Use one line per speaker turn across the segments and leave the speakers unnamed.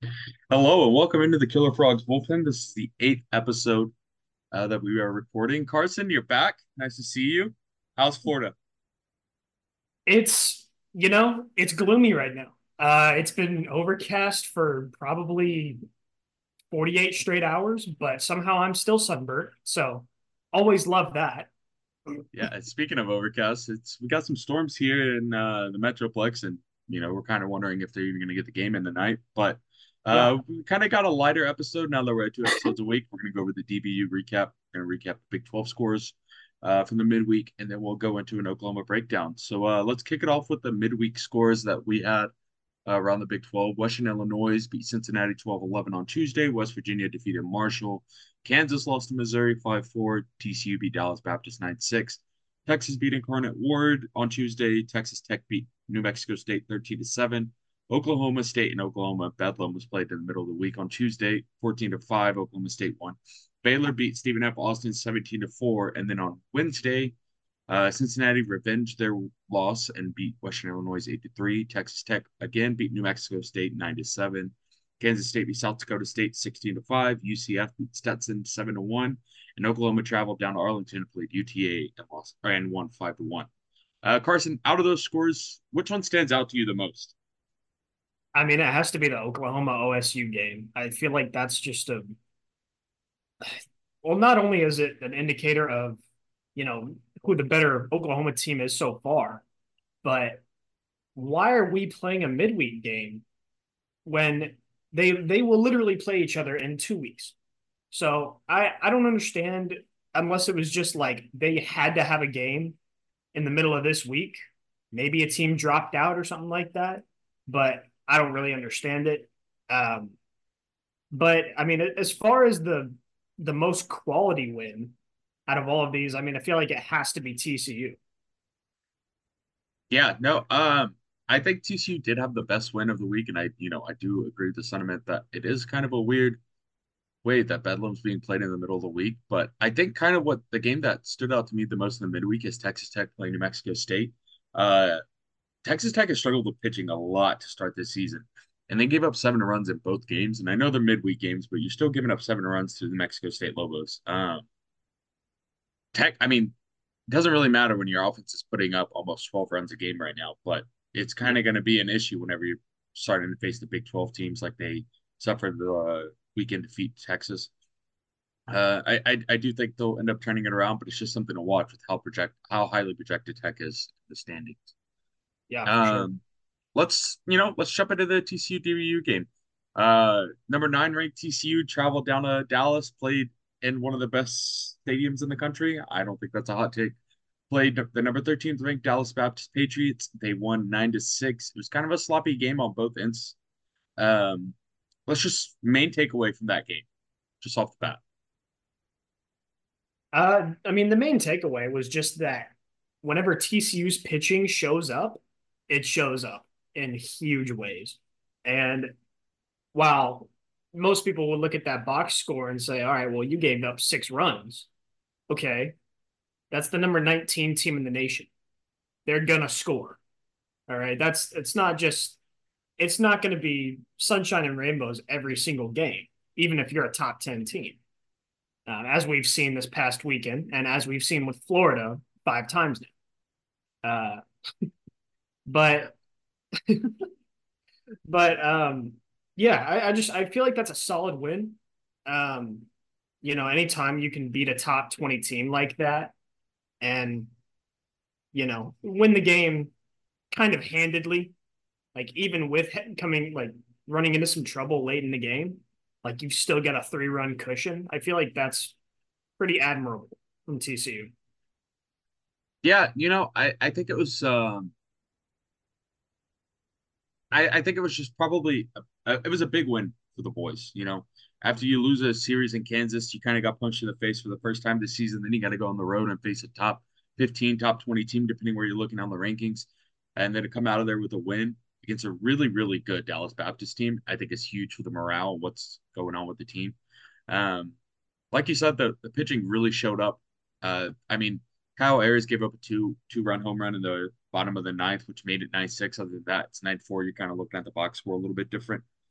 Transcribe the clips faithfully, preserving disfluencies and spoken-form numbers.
Hello and welcome into the Killer Frogs Bullpen. This is the eighth episode uh, that we are recording. Carson, you're back. Nice to see you. How's Florida?
It's, you know, it's gloomy right now. Uh, it's been overcast for probably forty-eight straight hours, but somehow I'm still sunburnt. So always love that.
Yeah, speaking of overcast, it's we got some storms here in uh, the Metroplex, and you know we're kind of wondering if they're even going to get the game in the night. But
Yeah.
uh, we kind of got a lighter episode now that we're at two episodes a week. We're going to go over the D B U recap. We're going to recap the Big twelve scores uh, from the midweek, and then we'll go into an Oklahoma breakdown. So uh, let's kick it off with the midweek scores that we had uh, around the Big twelve. Western Illinois beat Cincinnati twelve eleven on Tuesday. West Virginia defeated Marshall. Kansas lost to Missouri five four. T C U beat Dallas Baptist nine six. Texas beat Incarnate Word on Tuesday. Texas Tech beat New Mexico State thirteen to seven. Oklahoma State and Oklahoma Bedlam was played in the middle of the week on Tuesday, fourteen to five. Oklahoma State won. Baylor beat Stephen F. Austin seventeen to four. And then on Wednesday, uh, Cincinnati revenged their loss and beat Western Illinois eight to three. Texas Tech again beat New Mexico State nine to seven. Kansas State beat South Dakota State sixteen to five. U C F beat Stetson seven to one. And Oklahoma traveled down to Arlington and played U T A and lost and won five to one. Uh, Carson, out of those scores, which one stands out to you the most?
I mean, it has to be the Oklahoma O S U game. I feel like that's just a, well, not only is it an indicator of, you know, who the better Oklahoma team is so far, but why are we playing a midweek game when they they will literally play each other in two weeks? So I I don't understand unless it was just like they had to have a game in the middle of this week. Maybe a team dropped out or something like that, but I don't really understand it. Um, but I mean, as far as the the most quality win out of all of these, I mean, I feel like it has to be T C U.
Yeah, no, um, I think T C U did have the best win of the week, and I, you know, I do agree with the sentiment that it is kind of a weird way that Bedlam's being played in the middle of the week. But I think kind of what the game that stood out to me the most in the midweek is Texas Tech playing New Mexico State. Uh, Texas Tech has struggled with pitching a lot to start this season, and they gave up seven runs in both games. And I know they're midweek games, but you're still giving up seven runs to the Mexico State Lobos. Um, Tech, I mean, it doesn't really matter when your offense is putting up almost twelve runs a game right now, but it's kind
Yeah.
of going to be an issue whenever you're starting to face the Big twelve teams like they suffered the uh, weekend defeat Texas. Uh, I, I I do think they'll end up turning it around, but it's just something to watch with how project how highly projected Tech is in the standings.
Yeah, for sure.
Um, let's you know let's jump into the T C U D B U game. Uh, number nine ranked T C U traveled down to Dallas, played in one of the best stadiums in the country. I don't think that's a hot take. Played the number thirteenth ranked Dallas Baptist Patriots. They won nine to six. It was kind of a sloppy game on both ends. Um, let's just main takeaway from that game, just off the bat.
Uh, I mean, the main takeaway was just that whenever T C U's pitching shows up, it shows up in huge ways. And while most people would look at that box score and say, all right, well, you gave up six runs. Okay. That's the number nineteen team in the nation. They're going to score. All right. That's, it's not just, it's not going to be sunshine and rainbows every single game, even if you're a top ten team, uh, as we've seen this past weekend and as we've seen with Florida five times now. Uh, but, but, um, yeah, I, I just, I feel like that's a solid win. Um, you know, anytime you can beat a top twenty team like that and, you know, win the game kind of handedly, like even with coming, like running into some trouble late in the game, like you've still got a three run cushion. I feel like that's pretty admirable from T C U.
Yeah, you know, I I think it was um I I think it was just probably a, a, it was a big win for the boys. You know, after you lose a series in Kansas, you kind of got punched in the face for the first time this season. Then you got to go on the road and face a top fifteen, top twenty team, depending where you're looking on the rankings, and then to come out of there with a win against a really really good Dallas Baptist team, I think is huge for the morale and what's going on with the team. Um, like you said, the, the pitching really showed up. Uh, I mean, Kyle Ayers gave up a two two run home run in the bottom of the ninth, which made it nine six. Other than that, it's nine four. You're kind of looking at the box score a little bit different.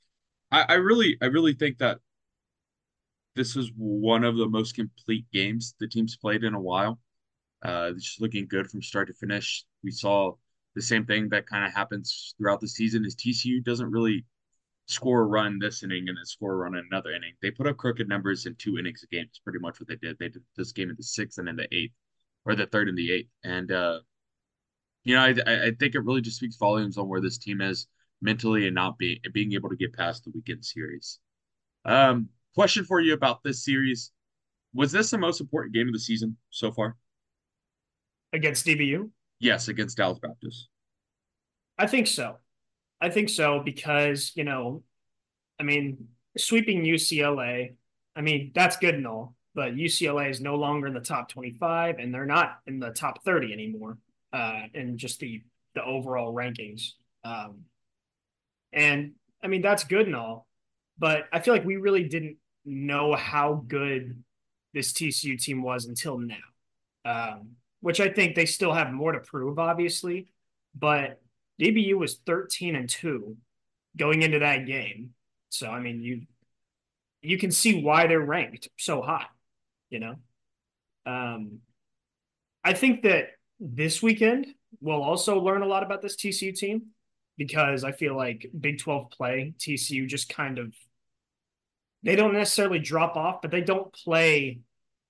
I, I really, I really think that this is one of the most complete games the team's played in a while. Uh, just looking good from start to finish. We saw the same thing that kind of happens throughout the season is T C U doesn't really score a run this inning and then score a run in another inning. They put up crooked numbers in two innings a game. It's pretty much what they did. They did this game in the sixth and in the eighth, or the third and the eighth. And uh, you know, I I think it really just speaks volumes on where this team is mentally and not being being able to get past the weekend series. Um, question for you about this series: was this the most important game of the season so far?
Against D B U?
Yes, against Dallas Baptist.
I think so. I think so because, you know, I mean, sweeping U C L A, I mean, that's good and all, but U C L A is no longer in the top twenty-five and they're not in the top thirty anymore uh, in just the, the overall rankings. Um, and I mean, that's good and all, but I feel like we really didn't know how good this T C U team was until now, um, which I think they still have more to prove, obviously. But D B U was thirteen and two going into that game. So, I mean, you you can see why they're ranked so high, you know? Um, I think that this weekend we'll also learn a lot about this T C U team because I feel like Big twelve play, T C U just kind of, they don't necessarily drop off, but they don't play,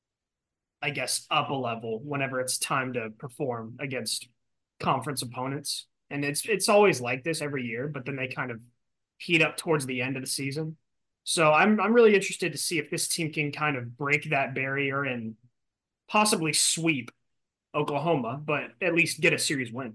I guess, up a level whenever it's time to perform against conference opponents. And it's it's always like this every year, but then they kind of heat up towards the end of the season. So I'm I'm really interested to see if this team can kind of break that barrier and possibly sweep Oklahoma, but at least get a series win.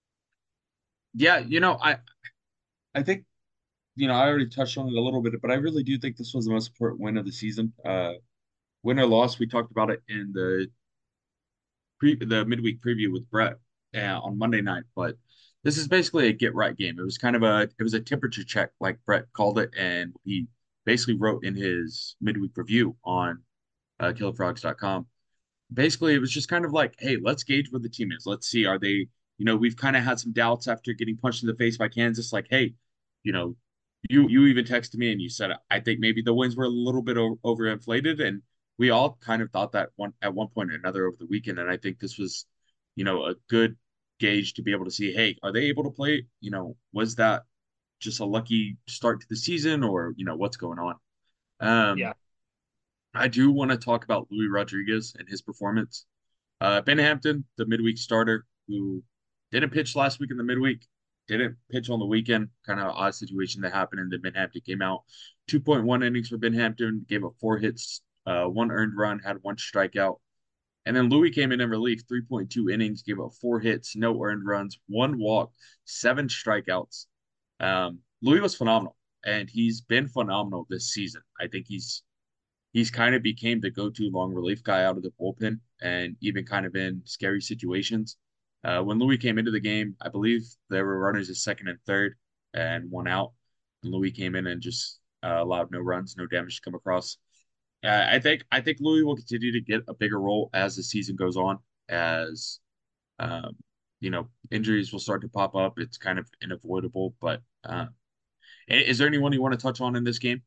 Yeah, you know, I I think you know I already touched on it a little bit, but I really do think this was the most important win of the season. Uh, win or loss, we talked about it in the pre the midweek preview with Brett uh, on Monday night, but this is basically a get right game. It was kind of a it was a temperature check, like Brett called it, and he basically wrote in his midweek review on uh, killer frogs dot com. Basically, it was just kind of like, hey, let's gauge where the team is. Let's see, are they, you know, we've kind of had some doubts after getting punched in the face by Kansas. Like, hey, you know, you you even texted me and you said I think maybe the wins were a little bit o- overinflated, and we all kind of thought that one at one point or another over the weekend. And I think this was, you know, a good gauge to be able to see, hey, are they able to play? You know, was that just a lucky start to the season, or you know, what's going on? Um,
Yeah.
I do want to talk about Louis Rodriguez and his performance. Uh, Ben Hampton, the midweek starter, who didn't pitch last week in the midweek, didn't pitch on the weekend. Kind of odd situation that happened, and then Ben Hampton came out. two point one innings for Ben Hampton, gave up four hits, uh, one earned run, had one strikeout. And then Louis came in in relief, three point two innings, gave up four hits, no earned runs, one walk, seven strikeouts. Um, Louis was phenomenal, and he's been phenomenal this season. I think he's he's kind of became the go-to long relief guy out of the bullpen and even kind of in scary situations. Uh, when Louis came into the game, I believe there were runners at second and third and one out. And Louis came in and just uh, allowed no runs, no damage to come across. Uh, I think I think Louis will continue to get a bigger role as the season goes on, as um, you know, injuries will start to pop up. It's kind of unavoidable. But uh, is there anyone you want to touch on in this game?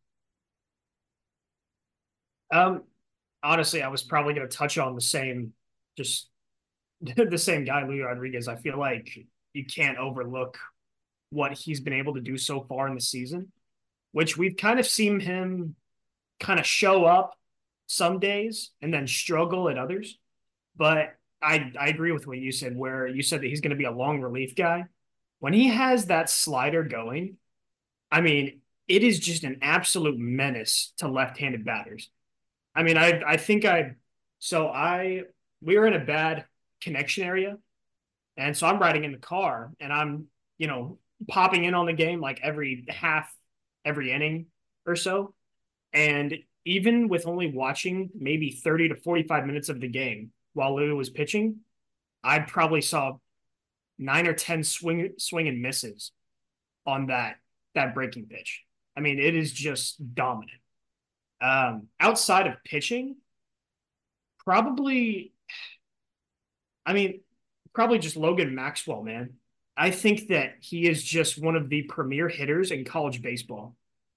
Um, honestly, I was probably going to touch on the same, just the same guy, Louis Rodriguez. I feel like you can't overlook what he's been able to do so far in the season, which we've kind of seen him kind of show up some days and then struggle at others. But I I agree with what you said, where you said that he's going to be a long relief guy. When he has that slider going, I mean, it is just an absolute menace to left-handed batters. I mean, I I think I so I we were in a bad connection area, and so I'm riding in the car, and I'm you know popping in on the game like every half, every inning or so, and even with only watching maybe thirty to forty-five minutes of the game while Lou was pitching, I probably saw nine or ten swing swing and misses on that that breaking pitch. I mean, it is just dominant. Um, outside of pitching, probably, I mean, probably just Logan Maxwell, man. I think that he is just one of the premier hitters in college baseball.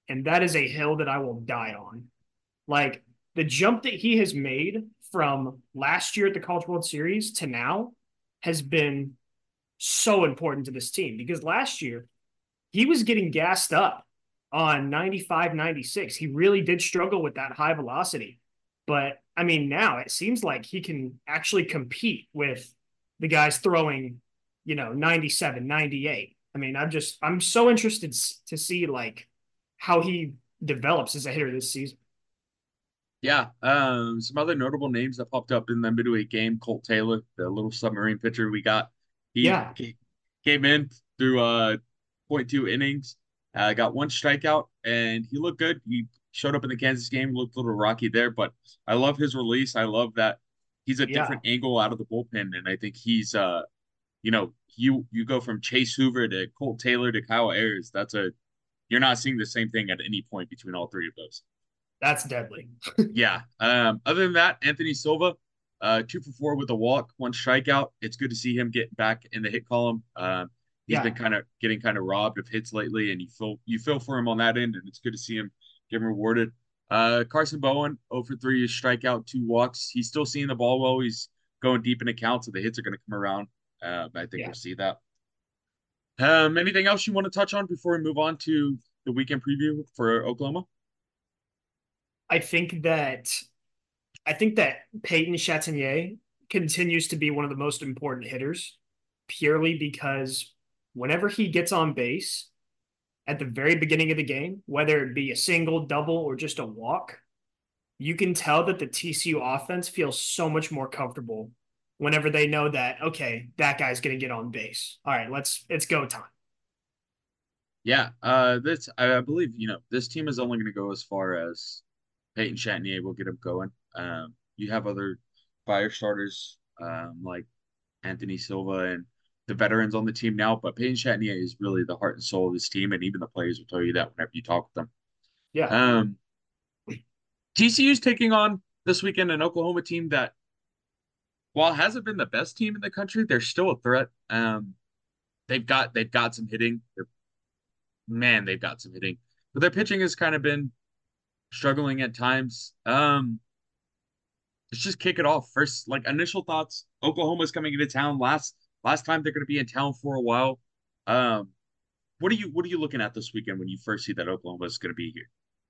and that is a hill that I will die on. Like the jump that he has made from last year at the College World Series to now has been so important to this team because last year he was getting gassed up on ninety-five, ninety-six. He really did struggle with that high velocity. But I mean, now it seems like he can actually compete with the guys throwing, you know, ninety-seven, ninety-eight. I mean, I'm just, I'm so interested to see like how he develops as a hitter this season.
Yeah, um, some other notable names that popped up in the midway game. Colt Taylor, the little submarine pitcher we got, he
Yeah.
came in through uh point two innings, uh, got one strikeout, and he looked good. He showed up in the Kansas game, looked a little rocky there, but I love his release. I love that he's a
Yeah.
different angle out of the bullpen, and I think he's uh, you know, you you go from Chase Hoover to Colt Taylor to Kyle Ayers. That's a You're not seeing the same thing at any point between all three of those.
That's deadly.
Yeah. Um, other than that, Anthony Silva, uh, two for four with a walk, one strikeout. It's good to see him getting back in the hit column. Um, he's been
Yeah.
kind of getting kind of robbed of hits lately, and you feel you feel for him on that end, and it's good to see him getting rewarded. Uh, Carson Bowen, zero for three, is strikeout, two walks. He's still seeing the ball well. He's going deep in accounts, so the hits are going to come around. Uh, I think
Yeah.
we'll see that. Um, anything else you want to touch on before we move on to the weekend preview for Oklahoma?
I think that I think that Peyton Chatagnier continues to be one of the most important hitters purely because whenever he gets on base at the very beginning of the game, whether it be a single, double, or just a walk, you can tell that the T C U offense feels so much more comfortable whenever they know that, okay, that guy's going to get on base. All right, let's, it's go time.
Yeah, uh, this I believe you know this team is only going to go as far as Peyton Chatnier will get him going. Um, you have other fire starters um, like Anthony Silva and the veterans on the team now, but Peyton Chatnier is really the heart and soul of this team, and even the players will tell you that whenever you talk with them.
Yeah.
Um, T C U's taking on this weekend an Oklahoma team that, while hasn't been the best team in the country, they're still a threat. Um, they've got they've got some hitting. They're, man, they've got some hitting, but their pitching has kind of been struggling at times. Um, let's just kick it off. First, like initial thoughts. Oklahoma's coming into town. Last last time they're going to be in town for a while. Um, what are you what are you looking at this weekend when you first see that Oklahoma is going to be here?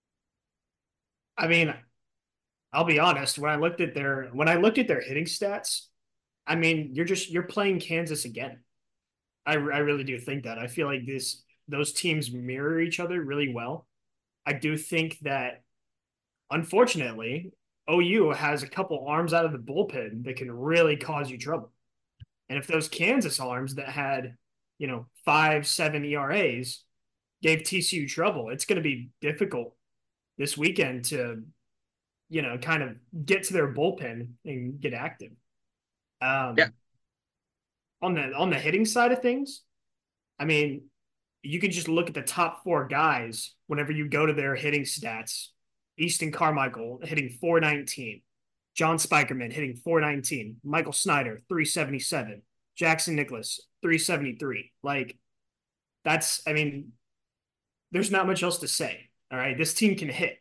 I mean, I'll be honest, when I looked at their when I looked at their hitting stats, I mean, you're just you're playing Kansas again. I I really do think that. I feel like this those teams mirror each other really well. I do think that unfortunately, O U has a couple arms out of the bullpen that can really cause you trouble. And if those Kansas arms that had, you know, five, seven E R As gave T C U trouble, it's going to be difficult this weekend to, you know, kind of get to their bullpen and get active.
Yeah,
Um, on the on the hitting side of things, I mean, you can just look at the top four guys whenever you go to their hitting stats. Easton Carmichael hitting four nineteen, John Spikerman hitting four nineteen, Michael Snyder three seventy-seven, Jackson Nicholas three seventy-three. Like that's, I mean, there's not much else to say. All right, this team can hit.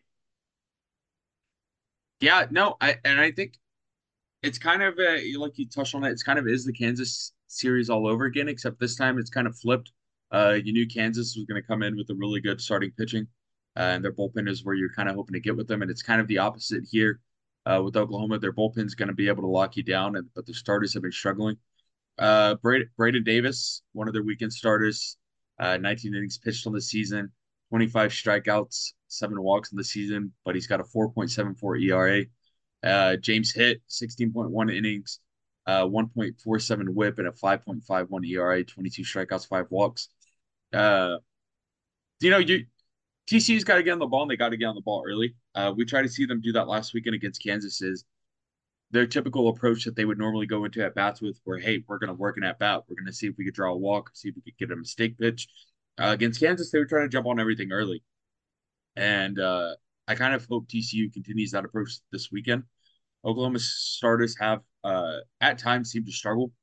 yeah, no, I and I think it's kind of a, like you touched on it. It's kind of is the Kansas series all over again, except this time it's kind of flipped. Uh, you knew Kansas was going to come in with a really good starting pitching, uh, and their bullpen is where you're kind of hoping to get with them, and it's kind of the opposite here. Uh, with Oklahoma, their bullpen's going to be able to lock you down, and but the starters have been struggling. Uh, Brad, Braden Davis, one of their weekend starters, uh, nineteen innings pitched on the season, twenty-five strikeouts, seven walks in the season, but he's got a four point seven four E R A. Uh, James Hitt, sixteen point one innings, uh, one point four seven whip, and a five point five one E R A, twenty-two strikeouts, five walks. Uh, you know, you T C U's got to get on the ball, and they got to get on the ball early. Uh, we tried to see them do that last weekend against Kansas. Is their typical approach that they would normally go into at bats with, where hey, we're going to work an at bat, we're going to see if we could draw a walk, see if we could get a mistake pitch. Uh, against Kansas, they were trying to jump on everything early, and uh, I kind of hope T C U continues that approach this weekend. Oklahoma starters have uh, at times seemed to struggle,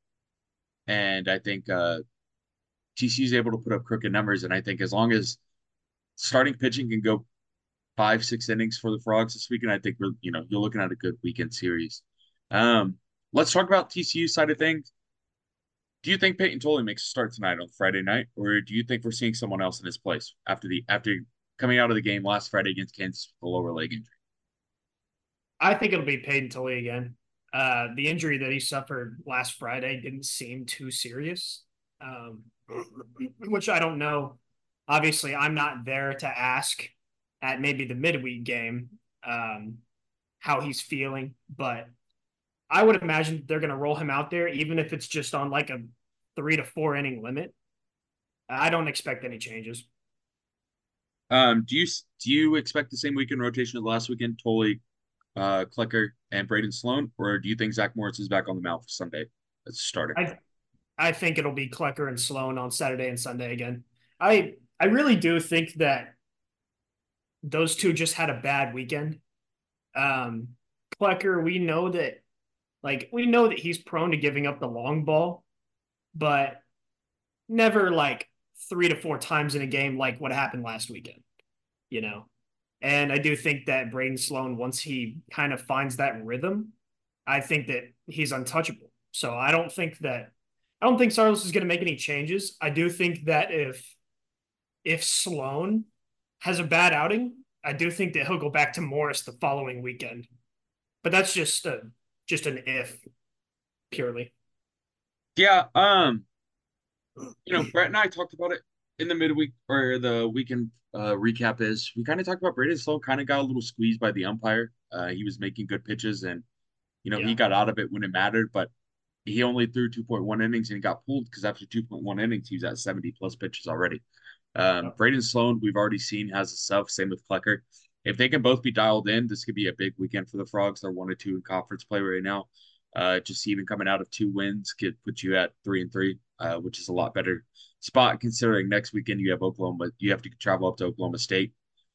and I think uh, T C U is able to put up crooked numbers. And I think as long as starting pitching can go five, six innings for the Frogs this weekend. I think we're, you know, you're looking at a good weekend series. Um, let's talk about T C U side of things. Do you think Peyton Tolley makes a start tonight on Friday night, or do you think we're seeing someone else in his place after the after coming out of the game last Friday against Kansas with a lower leg injury?
I think it'll be Peyton Tully again. Uh, the injury that he suffered last Friday didn't seem too serious, um, which I don't know. Obviously, I'm not there to ask at maybe the midweek game um, how he's feeling, but I would imagine they're going to roll him out there, even if it's just on like a three to four inning limit. I don't expect any changes.
Um, do you do you expect the same weekend rotation as last weekend, Tolley, uh, Clicker, and Braden Sloan, or do you think Zach Morris is back on the mound for Sunday as starting?
I I think it'll be Klecker and Sloan on Saturday and Sunday again. I I really do think that those two just had a bad weekend. Um, Klecker, we know that like we know that he's prone to giving up the long ball, but never like three to four times in a game like what happened last weekend, you know. And I do think that Braden Sloan, once he kind of finds that rhythm, I think that he's untouchable. So I don't think that I don't think Saros is going to make any changes. I do think that if if Sloan has a bad outing, I do think that he'll go back to Morris the following weekend. But that's just a just an if purely.
Yeah, um, you know, Brett and I talked about it in the midweek or the weekend uh, recap. Is we kind of talked about Braden Sloan kind of got a little squeezed by the umpire. Uh, he was making good pitches, and you know he
Yeah.
got out of it when it mattered, but he only threw two point one innings and he got pulled because after two point one innings he was at seventy plus pitches already. Um, Braden Sloan, we've already seen has a self. Same with Klecker. If they can both be dialed in, this could be a big weekend for the Frogs. They're one or two in conference play right now. Uh, just even coming out of two wins could put you at three and three, uh, which is a lot better spot considering next weekend you have Oklahoma. You have to travel up to Oklahoma State.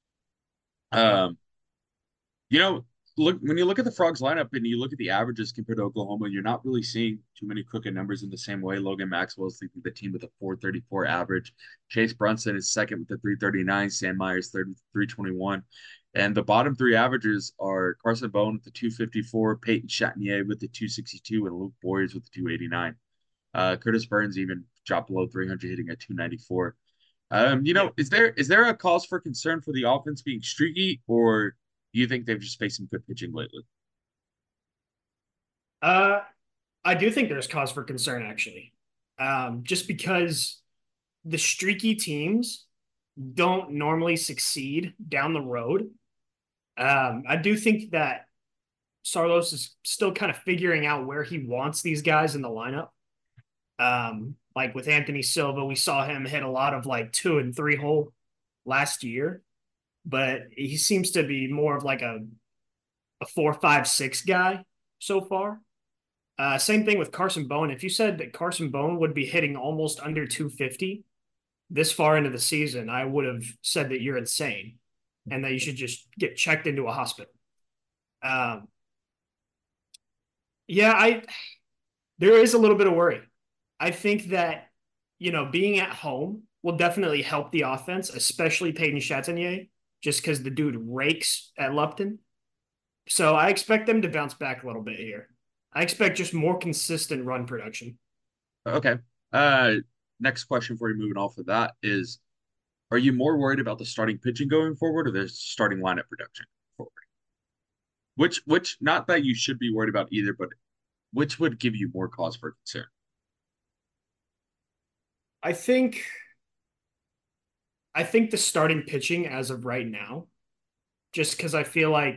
Yep.
Um, you know, look when you look at the Frogs lineup and you look at the averages compared to Oklahoma, you're not really seeing too many crooked numbers in the same way. Logan Maxwell is leading the team with a four thirty-four average. Chase Brunson is second with a three thirty-nine. Sam Myers third with three twenty-one. And the bottom three averages are Carson Bone with the two fifty-four, Peyton Chatinier with the two sixty-two, and Luke Boyers with the two eighty-nine. Uh, Curtis Burns even dropped below three hundred, hitting at two ninety-four. Um, you know,
Yep.
is there is there a cause for concern for the offense being streaky, or do you think they've just faced some good pitching lately?
Uh, I do think there's cause for concern actually, um, just because the streaky teams don't normally succeed down the road. Um, I do think that Sarlos is still kind of figuring out where he wants these guys in the lineup. Um, like with Anthony Silva, we saw him hit a lot of like two and three hole last year, but he seems to be more of like a, a four, five, six guy so far. Uh, same thing with Carson Bone. If you said that Carson Bone would be hitting almost under two fifty this far into the season, I would have said that you're insane and that you should just get checked into a hospital. Um, yeah, I there is a little bit of worry. I think that you know being at home will definitely help the offense, especially Peyton Chatinier, just because the dude rakes at Lupton. So I expect them to bounce back a little bit here. I expect just more consistent run production.
Okay. Uh, next question for you, moving off of that is, are you more worried about the starting pitching going forward or the starting lineup production forward? Which, which, not that you should be worried about either, but which would give you more cause for concern?
I think I think the starting pitching as of right now, just because I feel like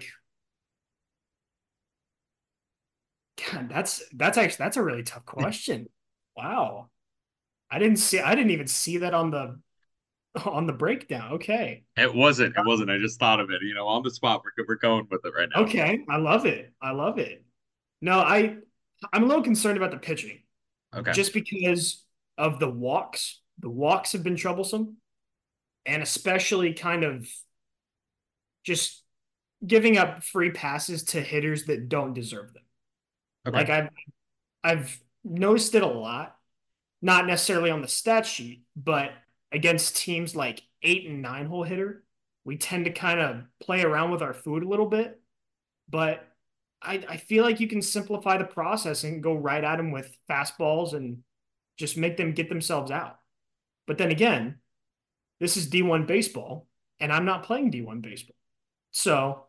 God, that's that's actually that's a really tough question. Wow. I didn't see I didn't even see that on the on the breakdown. Okay.
It wasn't. It wasn't. I just thought of it. You know, on the spot. We're we're going with it right now.
Okay. I love it. I love it. No, I I'm a little concerned about the pitching
Okay.
just because of the walks. The walks have been troublesome and especially kind of just giving up free passes to hitters that don't deserve them.
Okay.
Like I've I've noticed it a lot, not necessarily on the stat sheet, but against teams like eight and nine hole hitter, we tend to kind of play around with our food a little bit, but I, I feel like you can simplify the process and go right at them with fastballs and just make them get themselves out. But then again, this is D one baseball, and I'm not playing D one baseball. So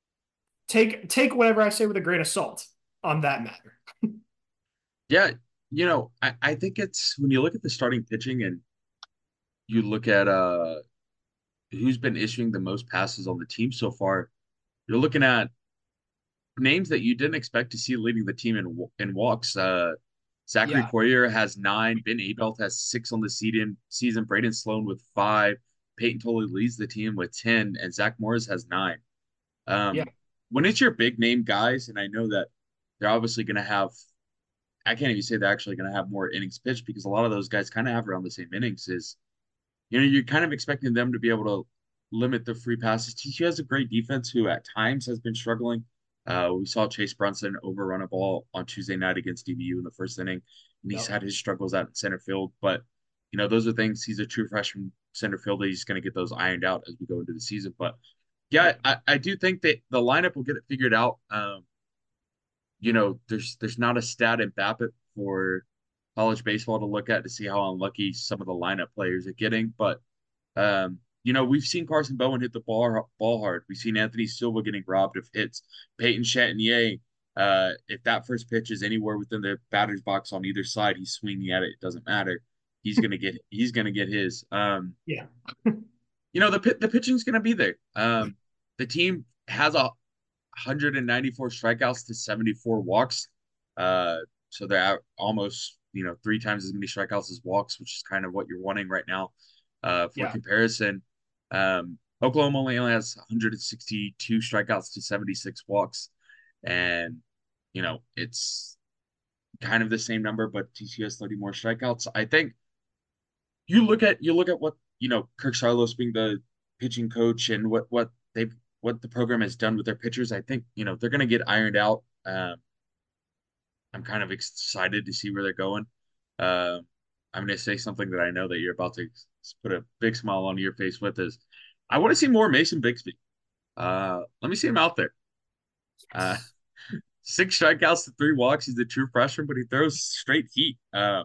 take take whatever I say with a grain of salt on that matter.
Yeah, you know, I, I think it's when you look at the starting pitching and you look at uh who's been issuing the most passes on the team so far, you're looking at names that you didn't expect to see leading the team in in walks. Uh, Zachary
Yeah,
Poirier has nine. Ben Abelt has six on the season. Season. Braden Sloan with five. Peyton Tolley leads the team with ten, and Zach Morris has nine.
yeah,
Um, when it's your big name guys, and I know that they're obviously going to have, I can't even say they're actually going to have more innings pitched because a lot of those guys kind of have around the same innings. Is you know, you're kind of expecting them to be able to limit the free passes. T C U has a great defense who at times has been struggling. Uh, we saw Chase Brunson overrun a ball on Tuesday night against D B U in the first inning, and he's
yep,
had his struggles out in center field. But, you know, those are things he's a true freshman center fielder. He's going to get those ironed out as we go into the season. But, yeah,
yep,
I, I do think that the lineup will get it figured out. Um, you know, there's there's not a stat in BABIP for college baseball to look at to see how unlucky some of the lineup players are getting, but um, you know, we've seen Carson Bowen hit the ball ball hard. We've seen Anthony Silva getting robbed of hits. Peyton Chatinier, uh, if that first pitch is anywhere within the batter's box on either side, he's swinging at it. It doesn't matter. He's gonna get he's gonna get his. Um,
yeah,
you know, the pit the pitching's gonna be there. Um, the team has a one hundred ninety-four strikeouts to seventy-four walks. Uh, so they're out almost, you know, three times as many strikeouts as walks, which is kind of what you're wanting right now. Uh, for
yeah,
comparison, um, Oklahoma only, only has one hundred sixty-two strikeouts to seventy-six walks. And, you know, it's kind of the same number, but T C U has thirty more strikeouts. I think you look at you look at what, you know, Kirk Saarloos being the pitching coach and what what they've what the program has done with their pitchers. I think, you know, they're going to get ironed out. Um, I'm kind of excited to see where they're going. Uh, I'm going to say something that I know that you're about to put a big smile on your face with is I want to see more Mason Bixby. Uh, let me see him out there. Uh, six strikeouts to three walks. He's a true freshman, but he throws straight heat. Uh,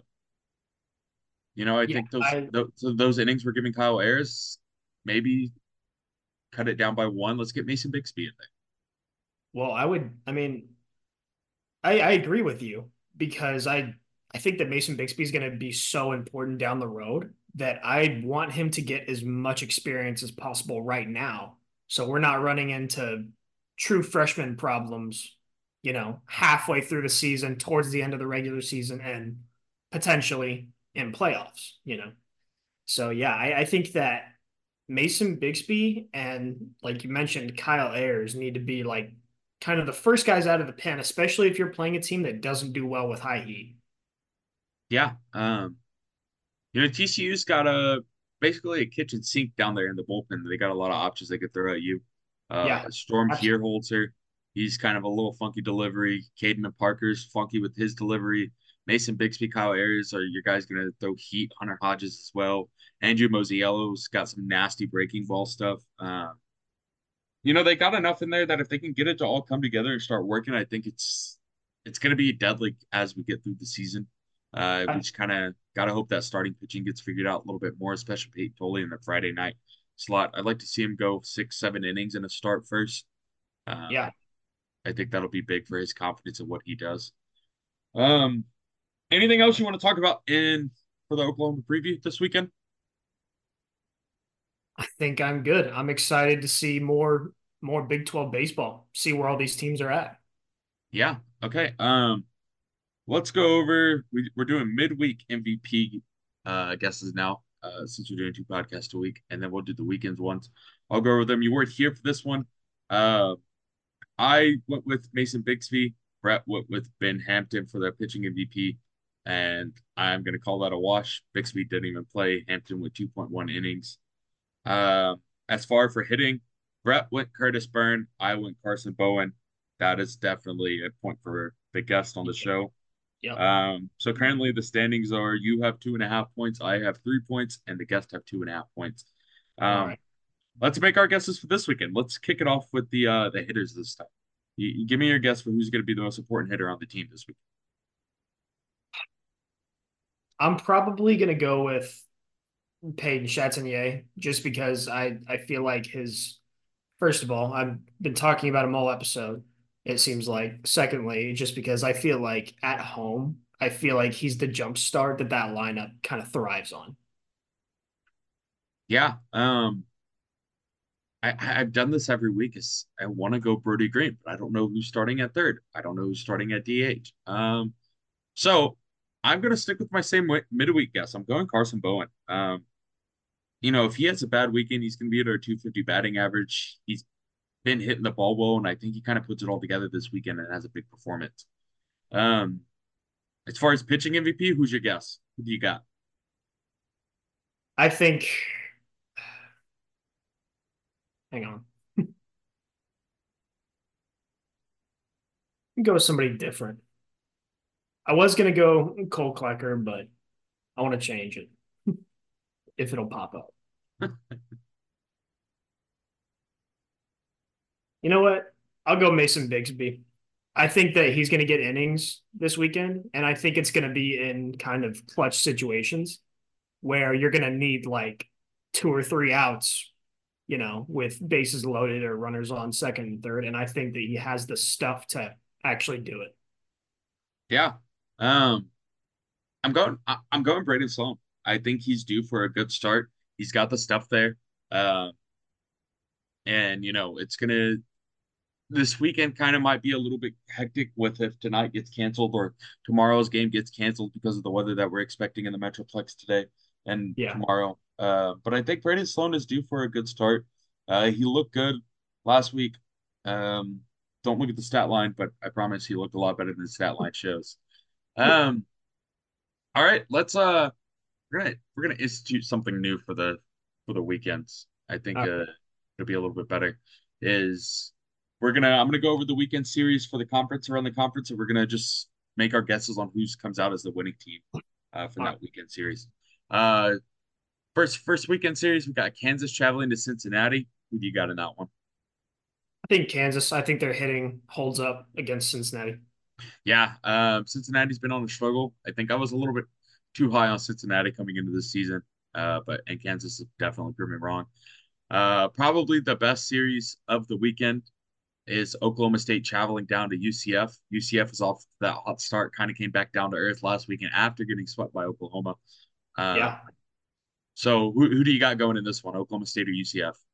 you know, I
yeah.
think those
I
those, those innings we're giving Kyle Ayers, maybe cut it down by one. Let's get Mason Bixby in there.
well, I would. I mean, I, I agree with you because I I think that Mason Bixby is going to be so important down the road that I want him to get as much experience as possible right now. So we're not running into true freshman problems, you know, halfway through the season, towards the end of the regular season, and potentially in playoffs, you know. So yeah, I, I think that Mason Bixby and like you mentioned, Kyle Ayers need to be like kind of the first guys out of the pen, especially if you're playing a team that doesn't do well with high heat.
Yeah. Um, you know, T C U's got a basically a kitchen sink down there in the bullpen. They got a lot of options they could throw at you. Uh,
Yeah,
Storm
absolutely.
Kierholzer, he's kind of a little funky delivery. Caden Parker's funky with his delivery. Mason Bixby, Kyle Ayers are your guys going to throw heat. Hunter Hodges as well. Andrew Mosiello's got some nasty breaking ball stuff. Um, you know, they got enough in there that if they can get it to all come together and start working, I think it's it's going to be deadly as we get through the season. Uh, we
I,
just kind of got to hope that starting pitching gets figured out a little bit more, especially Peyton Tolley in the Friday night slot. I'd like to see him go six, seven innings in a start first. Uh,
yeah,
I think that'll be big for his confidence in what he does. Um, anything else you want to talk about in for the Oklahoma preview this weekend?
I think I'm good. I'm excited to see more more Big twelve baseball, see where all these teams are at.
Yeah. Okay. Um, let's go over. We, we're doing midweek M V P uh, guesses now, uh, since we're doing two podcasts a week, and then we'll do the weekends ones. I'll go over them. You weren't here for this one. Uh, I went with Mason Bixby. Brett went with Ben Hampton for the pitching M V P, and I'm going to call that a wash. Bixby didn't even play. Hampton with two point one innings. Uh, as far for hitting, Brett went Curtis Byrne. I went Carson Bowen. That is definitely a point for the guest on the show.
Yep.
Um, so currently the standings are you have two and a half points, I have three points, and the guest have two and a half points.
All
Um,
right.
Let's make our guesses for this weekend. Let's kick it off with the uh the hitters this time. You, you give me your guess for who's going to be the most important hitter on the team this week.
I'm probably gonna go with Peyton Chatagnier just because I I feel like his first of all, I've been talking about him all episode, it seems like. Secondly, just because I feel like at home, I feel like he's the jump start that that lineup kind of thrives on.
Yeah, um, I, I've done this every week. Is I want to go Brody Green, but I don't know who's starting at third. I don't know who's starting at D H. Um, so I'm going to stick with my same wi- midweek guess. I'm going Carson Bowen. Um, you know, if he has a bad weekend, he's going to be at our two fifty batting average. He's been hitting the ball well, and I think he kind of puts it all together this weekend and has a big performance. Um, as far as pitching M V P, who's your guess? Who do you got?
I think, hang on, go with somebody different. I was gonna go Cole Klecker, but I want to change it if it'll pop up. You know what? I'll go Mason Bigsby. I think that he's going to get innings this weekend, and I think it's going to be in kind of clutch situations where you're going to need like two or three outs, you know, with bases loaded or runners on second and third. And I think that he has the stuff to actually do it.
Yeah. Um, I'm going. I- I'm going Braden Sloan. I think he's due for a good start. He's got the stuff there, uh, and you know it's gonna. This weekend kind of might be a little bit hectic with if tonight gets canceled or tomorrow's game gets canceled because of the weather that we're expecting in the Metroplex today and
Yeah.
tomorrow. Uh, but I think Braden Sloan is due for a good start. Uh, he looked good last week. Um, don't look at the stat line, but I promise he looked a lot better than the stat line shows. Um, all right, let's uh we're gonna we're gonna institute something new for the for the weekends. I think
Uh,
uh it'll be a little bit better. Is we're gonna I'm gonna go over the weekend series for the conference around the conference, and we're gonna just make our guesses on who's comes out as the winning team uh from
uh,
that weekend series. Uh first first weekend series, we got Kansas traveling to Cincinnati. Who do you got in that one?
I think Kansas, I think their hitting holds up against Cincinnati.
Yeah, um, Cincinnati's been on a struggle. I think I was a little bit too high on Cincinnati coming into this season, uh, but and Kansas has definitely proved me wrong. Uh, probably the best series of the weekend is Oklahoma State traveling down to U C F. U C F is off that hot start, kind of came back down to earth last weekend after getting swept by Oklahoma. Uh,
Yeah.
so who, who do you got going in this one, Oklahoma State or U C F?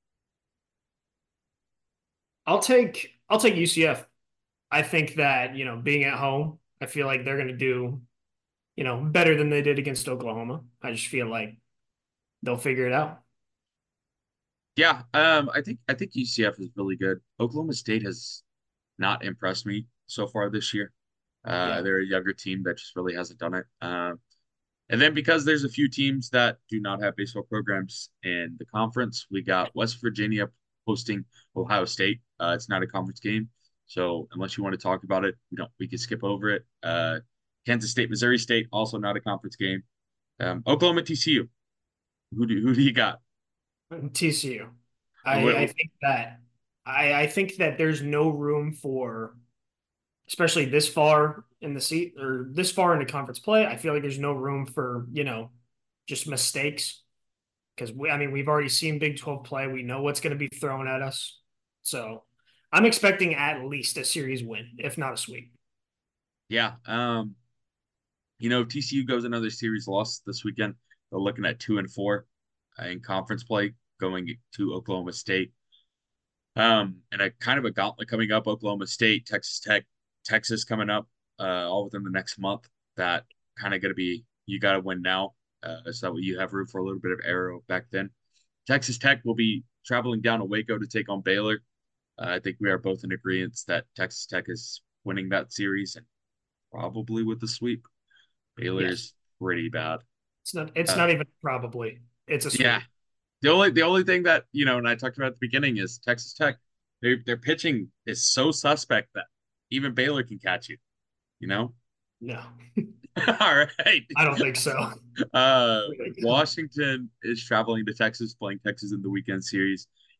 I'll take I'll take U C F. I think that, you know, being at home, I feel like they're going to do, you know, better than they did against Oklahoma. I just feel like they'll figure it out.
Yeah, um, I think I think U C F is really good. Oklahoma State has not impressed me so far this year. Uh,
Yeah.
they're a younger team that just really hasn't done it. Um, and then because there's a few teams that do not have baseball programs in the conference, we got West Virginia hosting Ohio State. Uh, it's not a conference game, so unless you want to talk about it, we don't. We can skip over it. Uh, Kansas State, Missouri State, also not a conference game. Um, Oklahoma, T C U. Who do who do you got?
T C U. I, I
Wh-
think that I, I think that there's no room for, especially this far in the seat or this far into conference play. I feel like there's no room for, you know, just mistakes because we, I mean, we've already seen Big twelve play. We know what's going to be thrown at us. So I'm expecting at least a series win, if not a sweep.
Yeah. Um, you know, T C U goes another series loss this weekend. They're looking at two and four uh, in conference play, going to Oklahoma State. Um, and a kind of a gauntlet coming up: Oklahoma State, Texas Tech, Texas coming up, uh, all within the next month. That kind of going to be you got to win now, uh, so that you have room for a little bit of arrow back then. Texas Tech will be traveling down to Waco to take on Baylor. Uh, I think we are both in agreement that Texas Tech is winning that series and probably with the sweep.
Yes.
Baylor's pretty bad.
It's not it's
Uh,
not even probably. It's a
yeah,
sweep.
the only the only thing that you know, and I talked about at the beginning is Texas Tech. Their their pitching is so suspect that even Baylor can catch you. You know.
No.
All right.
I don't think so.
Uh, Washington is traveling to Texas, playing Texas in the weekend series.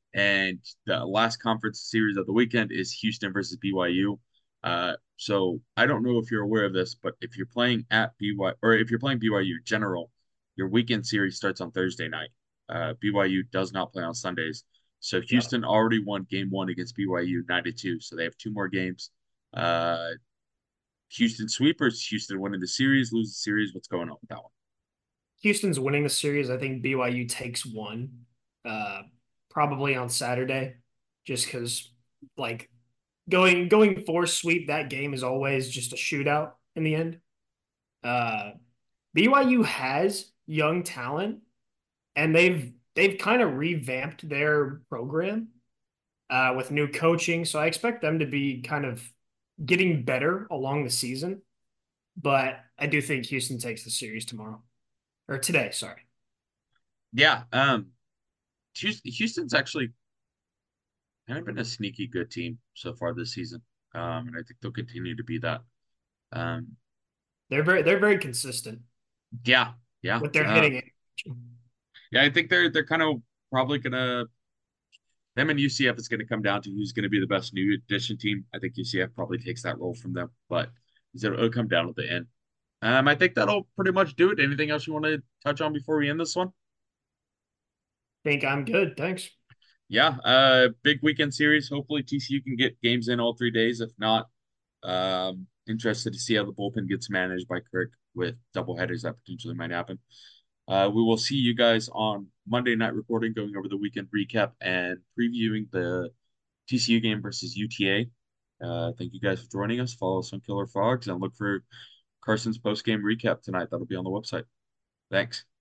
And the last conference series of the weekend is Houston versus B Y U. Uh, so I don't know if you're aware of this, but if you're playing at B Y or if you're playing B Y U general, your weekend series starts on Thursday night. Uh, B Y U does not play on Sundays. So
Yep.
Houston already won game one against B Y U nine to two. So they have two more games. Uh, Houston sweepers, Houston winning the series, lose the series. What's going on with that one?
Houston's winning the series. I think B Y U takes one, uh, probably on Saturday, just because like going going for sweep that game is always just a shootout in the end. Uh, B Y U has young talent, and they've they've kind of revamped their program uh, with new coaching. So I expect them to be kind of getting better along the season. But I do think Houston takes the series tomorrow or today. Sorry.
Yeah, um, Houston's actually kind of been a sneaky good team so far this season, um, and I think they'll continue to be that. Um,
They're very they're very consistent
yeah, yeah,
with their
uh,
hitting.
yeah. I think they're they're kind of probably gonna them and U C F is gonna come down to who's gonna be the best new addition team. I think U C F probably takes that role from them, but it'll come down at the end. Um, I think that'll pretty much do it. Anything else you want to touch on before we end this one?
Think I'm good. Thanks.
Yeah, uh, big weekend series. Hopefully T C U can get games in all three days. If not, um, interested to see how the bullpen gets managed by Kirk with double headers that potentially might happen. Uh, we will see you guys on Monday night recording, going over the weekend recap and previewing the T C U game versus U T A. Uh, thank you guys for joining us. Follow us on Killer Frogs and look for Carson's post game recap tonight. That'll be on the website. Thanks.